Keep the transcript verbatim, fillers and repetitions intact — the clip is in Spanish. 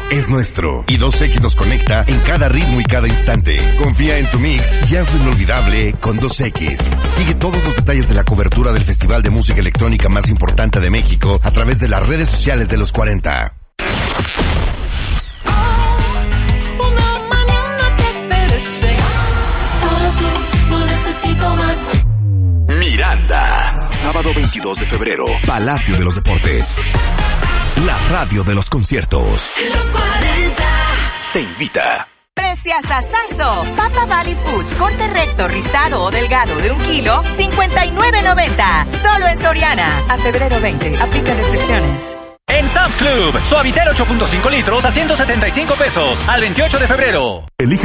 es nuestro. Y dos equis nos conecta en cada ritmo y cada instante. Confía en tu mix y hazlo inolvidable con dos equis. Sigue todos los detalles de la cobertura del festival de música electrónica más importante de México a través de las redes sociales de los cuarenta. Miranda. Sábado veintidós de febrero, Palacio de los Deportes. La radio de los conciertos. Los cuarenta. Te invita. Preciasazazo. Papa Valley Foods, corte recto, rizado o delgado de un kilo, cincuenta y nueve noventa. Solo en Soriana. A febrero veinte. Aplica restricciones. En Sam's Club, Suavitel ocho punto cinco litros a ciento setenta y cinco pesos. Al veintiocho de febrero. Elige